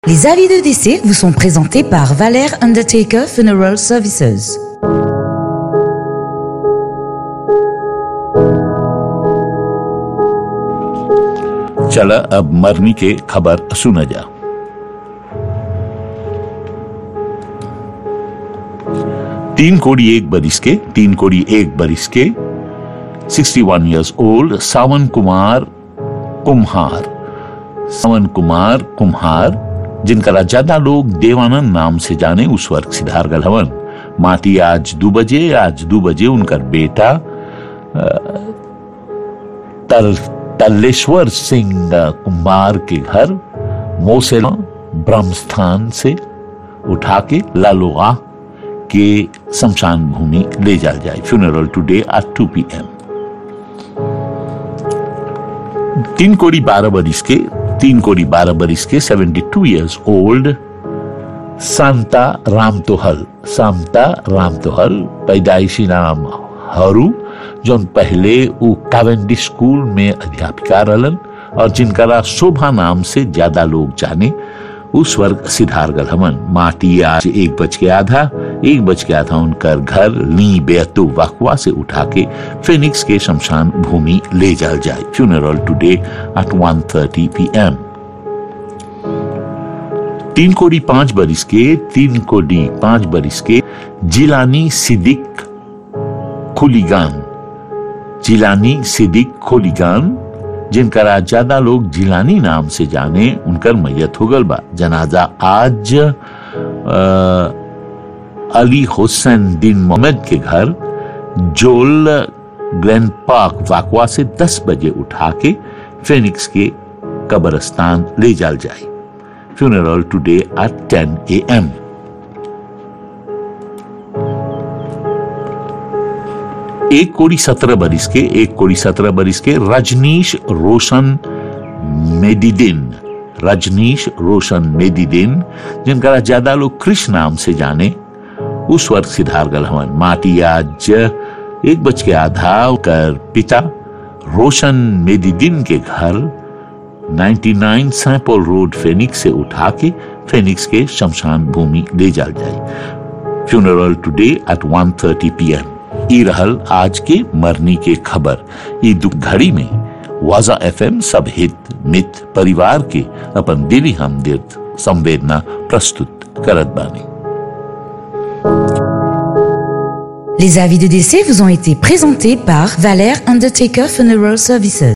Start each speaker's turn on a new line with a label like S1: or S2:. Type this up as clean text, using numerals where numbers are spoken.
S1: Les avis de décès vous sont présentés par Valère Undertaker Funeral Services.
S2: चला अब मरनी के खबर सुना जा। तीन कोड़ी एक बरिस के 61 years old सावन कुमार कुम्हार जिनका ज्यादा लोग देवानंद नाम से जाने उस वर्ग सिधार गल हवन। माटी आज 2 बजे उनका बेटा तल्लेश्वर सिंह कुमार के घर मोसेला ब्रह्मस्थान से उठा के लालुआ के शमशान भूमि ले जाया जाए। Funeral today at 2 PM। 3 कोड़ी 12 बरिस के 72 years old सांता रामतोहल पैदाइशी नाम हरू जोन पहले वो कैवेंडिश स्कूल में अध्यापिका रहलन और जिनका शोभा नाम से ज्यादा लोग जाने उस वर्ग सिधार गल हमन। माटी आज 1 बज के आधा उनका घर ली बेतु वाकवा से उठा के फिनिक्स के शमशान भूमि ले जाया जाए। Funeral today at 1:30 PM। 3 कोड़ी 5 बरिस के जिलानी सिद्दीक खोलिगान जिनका ज्यादा लोग जिलानी नाम से जाने उनकर मैयत हो गल बा। जनाजा आज अली हुसैन दिन मोहम्मद के घर जोल ग्लैन पार्क वाकवा से 10 बजे उठा के फिनिक्स के कब्रिस्तान ले जाल जाए। Funeral today at 10 AM। 1 कोड़ी 17 बरिस के रजनीश रोशन मेदिदिन जिनका ज्यादा लोग कृष्ण नाम से जाने उस वर्ग सिधार गल हवन। माटी आज 1 बज के आधा कर पिता रोशन मेदिदिन के घर 99 सैंपल रोड फेनिक्स से उठा के फेनिक्स के शमशान भूमि ले जाल जाए। Funeral today at 1:30 PM। ई रहल आज के मरनी के खबर। ई दुख घड़ी में वाजा FM सब हित मित परिवार के अपन दिली हमदर्द संवेदना प्रस्तुत करत बानी।
S1: Les avis de décès vous ont été présentés par Valère Undertaker Funeral Services.